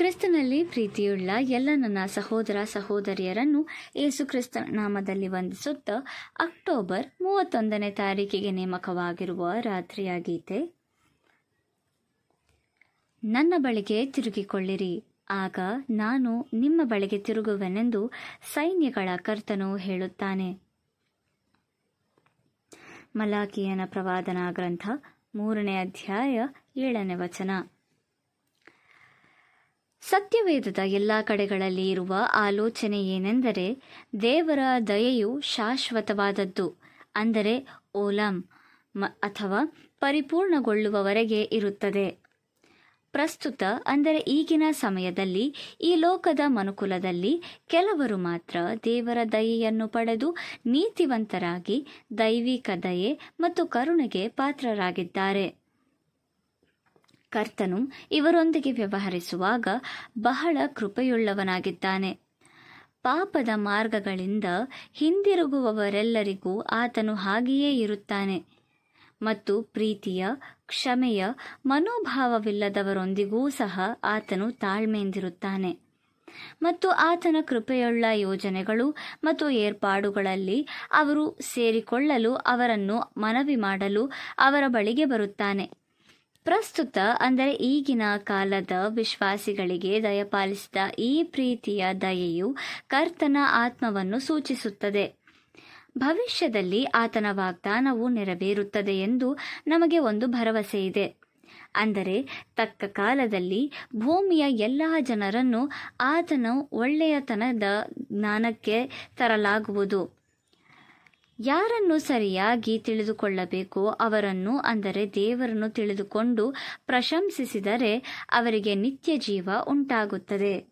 ಕ್ರಿಸ್ತನಲ್ಲಿ ಪ್ರೀತಿಯುಳ್ಳ ಎಲ್ಲ ನನ್ನ ಸಹೋದರ ಸಹೋದರಿಯರನ್ನು ಯೇಸು ಕ್ರಿಸ್ತನ ನಾಮದಲ್ಲಿ ವಂದಿಸುತ್ತಾ ಅಕ್ಟೋಬರ್ 31ನೇ ತಾರೀಕಿಗೆ ನೇಮಕವಾಗಿರುವ ರಾತ್ರಿಯ ಗೀತೆ. ನನ್ನ ಬಳಿಗೆ ತಿರುಗಿಕೊಳ್ಳಿರಿ, ಆಗ ನಾನು ನಿಮ್ಮ ಬಳಿಗೆ ತಿರುಗುವೆನೆಂದು ಸೈನ್ಯಗಳ ಕರ್ತನು ಹೇಳುತ್ತಾನೆ. ಮಲಾಕಿಯನ ಪ್ರವಾದನಾ ಗ್ರಂಥ 3ನೇ ಅಧ್ಯಾಯ 7ನೇ ವಚನ. ಸತ್ಯವೇದದ ಎಲ್ಲ ಕಡೆಗಳಲ್ಲಿ ಇರುವ ಆಲೋಚನೆ ಏನೆಂದರೆ, ದೇವರ ದಯೆಯು ಶಾಶ್ವತವಾದದ್ದು, ಅಂದರೆ ಓಲಂ ಅಥವಾ ಪರಿಪೂರ್ಣಗೊಳ್ಳುವವರೆಗೆ ಇರುತ್ತದೆ. ಪ್ರಸ್ತುತ ಅಂದರೆ ಈಗಿನ ಸಮಯದಲ್ಲಿ ಈ ಲೋಕದ ಮನುಕುಲದಲ್ಲಿ ಕೆಲವರು ಮಾತ್ರ ದೇವರ ದಯೆಯನ್ನು ಪಡೆದು ನೀತಿವಂತರಾಗಿ ದೈವಿಕ ದಯೆ ಮತ್ತು ಕರುಣೆಗೆ ಪಾತ್ರರಾಗಿದ್ದಾರೆ. ಕರ್ತನು ಇವರೊಂದಿಗೆ ವ್ಯವಹರಿಸುವಾಗ ಬಹಳ ಕೃಪೆಯುಳ್ಳವನಾಗಿದ್ದಾನೆ. ಪಾಪದ ಮಾರ್ಗಗಳಿಂದ ಹಿಂದಿರುಗುವವರೆಲ್ಲರಿಗೂ ಆತನು ಹಾಗೆಯೇ ಇರುತ್ತಾನೆ ಮತ್ತು ಪ್ರೀತಿಯ, ಕ್ಷಮೆಯ ಮನೋಭಾವವಿಲ್ಲದವರೊಂದಿಗೂ ಸಹ ಆತನು ತಾಳ್ಮೆಯಿಂದಿರುತ್ತಾನೆ. ಮತ್ತು ಆತನ ಕೃಪೆಯುಳ್ಳ ಯೋಜನೆಗಳು ಮತ್ತು ಏರ್ಪಾಡುಗಳಲ್ಲಿ ಅವರು ಸೇರಿಕೊಳ್ಳಲು ಅವರನ್ನು ಮನವಿ ಮಾಡಲು ಅವರ ಬಳಿಗೆ ಬರುತ್ತಾನೆ. ಪ್ರಸ್ತುತ ಅಂದರೆ ಈಗಿನ ಕಾಲದ ವಿಶ್ವಾಸಿಗಳಿಗೆ ದಯಪಾಲಿಸಿದ ಈ ಪ್ರೀತಿಯ ದಯೆಯು ಕರ್ತನ ಆತ್ಮವನ್ನು ಸೂಚಿಸುತ್ತದೆ. ಭವಿಷ್ಯದಲ್ಲಿ ಆತನ ವಾಗ್ದಾನವು ನೆರವೇರುತ್ತದೆ ಎಂದು ನಮಗೆ ಒಂದು ಭರವಸೆ ಇದೆ. ಅಂದರೆ ತಕ್ಕ ಕಾಲದಲ್ಲಿ ಭೂಮಿಯ ಎಲ್ಲ ಜನರನ್ನು ಆತನ ಒಳ್ಳೆಯತನದ ಜ್ಞಾನಕ್ಕೆ ತರಲಾಗುವುದು. ಯಾರನ್ನು ಸರಿಯಾಗಿ ತಿಳಿದುಕೊಳ್ಳಬೇಕೋ ಅವರನ್ನು, ಅಂದರೆ ದೇವರನ್ನು ತಿಳಿದುಕೊಂಡು ಪ್ರಶಂಸಿಸಿದರೆ ಅವರಿಗೆ ನಿತ್ಯ ಜೀವ ಉಂಟಾಗುತ್ತದೆ.